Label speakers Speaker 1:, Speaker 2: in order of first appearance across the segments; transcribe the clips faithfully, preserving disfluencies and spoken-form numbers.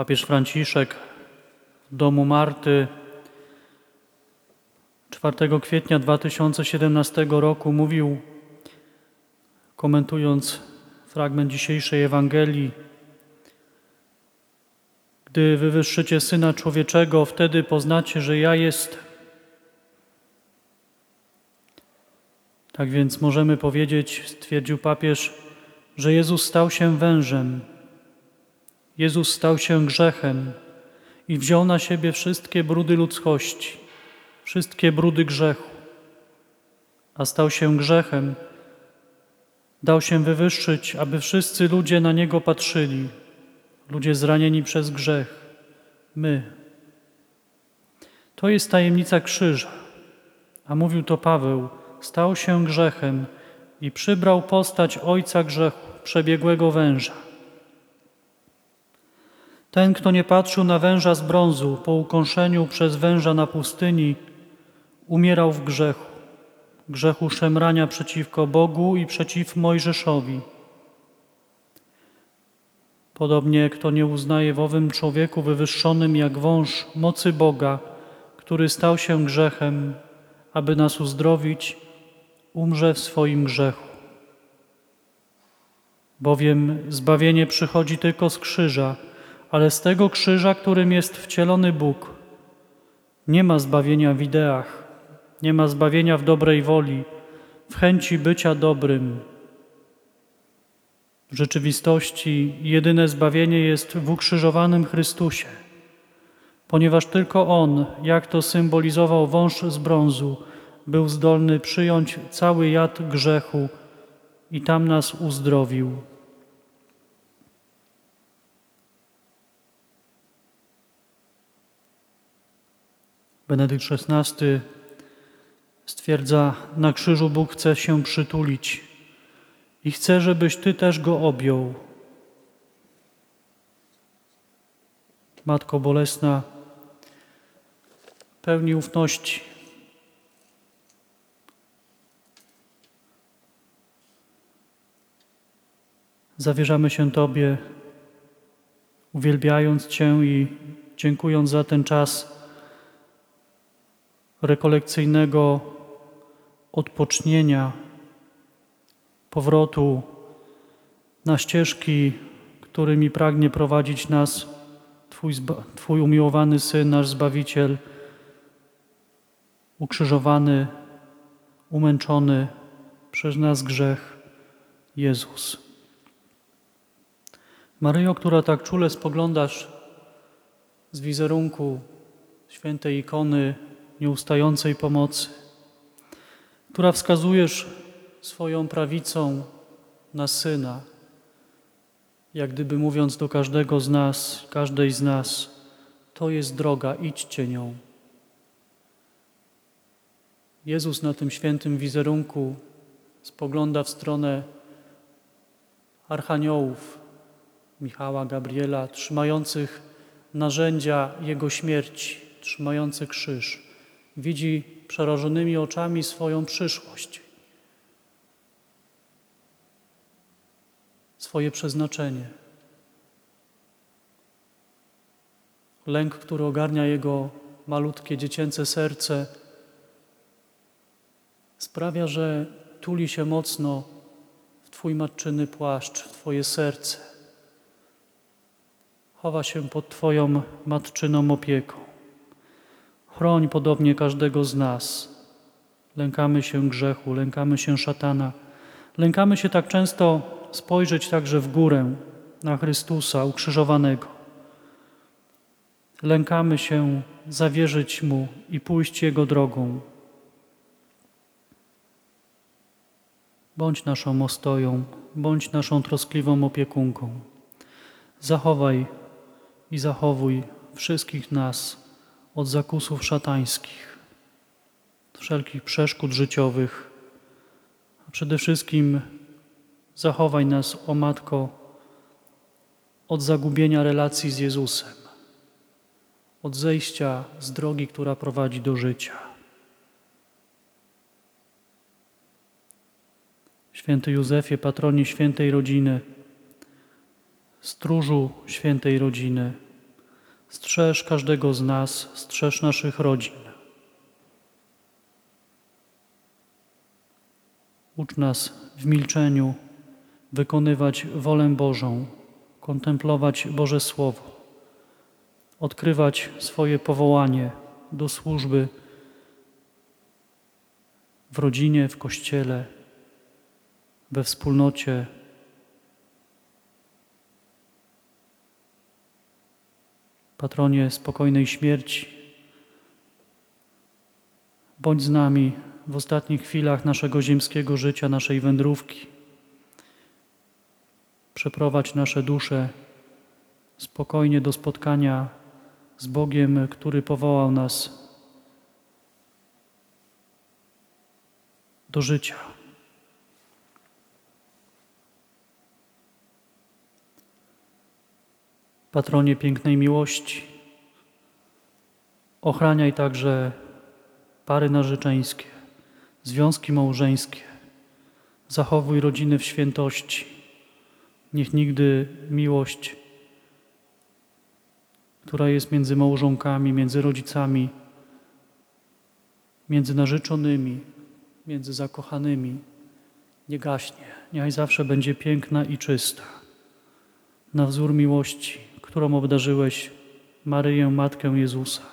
Speaker 1: Papież Franciszek w domu Marty czwartego kwietnia dwa tysiące siedemnastego roku mówił, komentując fragment dzisiejszej Ewangelii: gdy wywyższycie Syna Człowieczego, wtedy poznacie, że ja jestem. Tak więc możemy powiedzieć, stwierdził papież, że Jezus stał się wężem. Jezus stał się grzechem i wziął na siebie wszystkie brudy ludzkości, wszystkie brudy grzechu. A stał się grzechem, dał się wywyższyć, aby wszyscy ludzie na Niego patrzyli, ludzie zranieni przez grzech, my. To jest tajemnica krzyża, a mówił to Paweł, stał się grzechem i przybrał postać ojca grzechu, przebiegłego węża. Ten, kto nie patrzył na węża z brązu po ukąszeniu przez węża na pustyni, umierał w grzechu, grzechu szemrania przeciwko Bogu i przeciw Mojżeszowi. Podobnie, kto nie uznaje w owym człowieku wywyższonym jak wąż mocy Boga, który stał się grzechem, aby nas uzdrowić, umrze w swoim grzechu. Bowiem zbawienie przychodzi tylko z krzyża, ale z tego krzyża, którym jest wcielony Bóg. Nie ma zbawienia w ideach, nie ma zbawienia w dobrej woli, w chęci bycia dobrym. W rzeczywistości jedyne zbawienie jest w ukrzyżowanym Chrystusie, ponieważ tylko On, jak to symbolizował wąż z brązu, był zdolny przyjąć cały jad grzechu i tam nas uzdrowił. Benedykt szesnasty stwierdza, na krzyżu Bóg chce się przytulić i chce, żebyś Ty też Go objął. Matko Bolesna, pełni ufności, zawierzamy się Tobie, uwielbiając Cię i dziękując za ten czas rekolekcyjnego odpocznienia, powrotu na ścieżki, którymi pragnie prowadzić nas Twój, Twój umiłowany Syn, nasz Zbawiciel, ukrzyżowany, umęczony przez nas grzech, Jezus. Maryjo, która tak czule spoglądasz z wizerunku świętej ikony nieustającej pomocy, która wskazujesz swoją prawicą na Syna, jak gdyby mówiąc do każdego z nas, każdej z nas, to jest droga, idźcie nią. Jezus na tym świętym wizerunku spogląda w stronę archaniołów, Michała, Gabriela, trzymających narzędzia Jego śmierci, trzymających krzyż. Widzi przerażonymi oczami swoją przyszłość, swoje przeznaczenie. Lęk, który ogarnia Jego malutkie, dziecięce serce, sprawia, że tuli się mocno w Twój matczyny płaszcz, w Twoje serce. Chowa się pod Twoją matczyną opieką. Chroń podobnie każdego z nas. Lękamy się grzechu, lękamy się szatana. Lękamy się tak często spojrzeć także w górę na Chrystusa ukrzyżowanego. Lękamy się zawierzyć Mu i pójść Jego drogą. Bądź naszą ostoją, bądź naszą troskliwą opiekunką. Zachowaj i zachowuj wszystkich nas od zakusów szatańskich, od wszelkich przeszkód życiowych, a przede wszystkim zachowaj nas, o Matko, od zagubienia relacji z Jezusem, od zejścia z drogi, która prowadzi do życia. Święty Józefie, patronie świętej rodziny, stróżu świętej rodziny, Strzeż każdego z nas, strzeż naszych rodzin. Ucz nas w milczeniu wykonywać wolę Bożą, kontemplować Boże Słowo, odkrywać swoje powołanie do służby w rodzinie, w Kościele, we wspólnocie. Patronie spokojnej śmierci, bądź z nami w ostatnich chwilach naszego ziemskiego życia, naszej wędrówki. Przeprowadź nasze dusze spokojnie do spotkania z Bogiem, który powołał nas do życia. Patronie pięknej miłości, ochraniaj także pary narzeczeńskie, związki małżeńskie. Zachowuj rodziny w świętości. Niech nigdy miłość, która jest między małżonkami, między rodzicami, między narzeczonymi, między zakochanymi, nie gaśnie. Niech zawsze będzie piękna i czysta. Na wzór miłości, którą obdarzyłeś Maryję, Matkę Jezusa.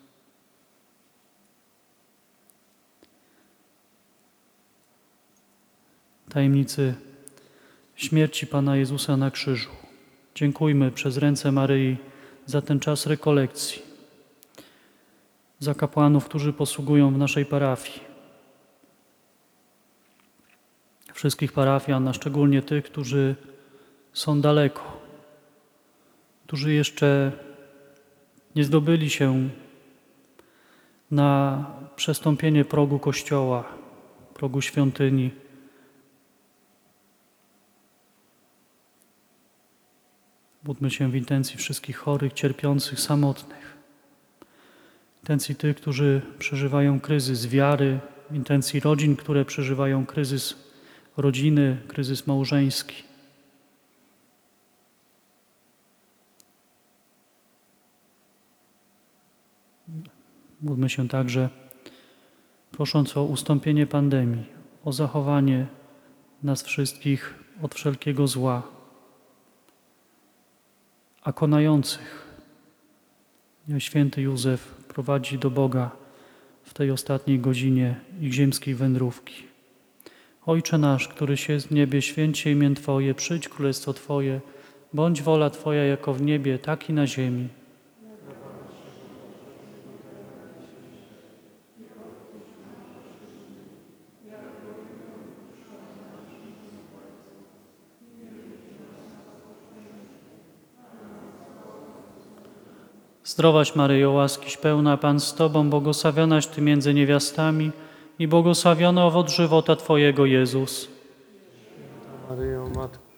Speaker 1: Tajemnicy śmierci Pana Jezusa na krzyżu. Dziękujmy przez ręce Maryi za ten czas rekolekcji, za kapłanów, którzy posługują w naszej parafii. Wszystkich parafian, a szczególnie tych, którzy są daleko, którzy jeszcze nie zdobyli się na przestąpienie progu kościoła, progu świątyni. Módlmy się w intencji wszystkich chorych, cierpiących, samotnych. W intencji tych, którzy przeżywają kryzys wiary, w intencji rodzin, które przeżywają kryzys rodziny, kryzys małżeński. Módlmy się także, prosząc o ustąpienie pandemii, o zachowanie nas wszystkich od wszelkiego zła, a konających. Niech święty Józef prowadzi do Boga w tej ostatniej godzinie ich ziemskiej wędrówki. Ojcze nasz, któryś jest w niebie, święć się imię Twoje, przyjdź królestwo Twoje, bądź wola Twoja jako w niebie, tak i na ziemi. Zdrowaś Maryjo, łaskiś pełna, Pan z Tobą, błogosławionaś Ty między niewiastami i błogosławiony owoc żywota Twojego, Jezus.
Speaker 2: Maryjo, Matko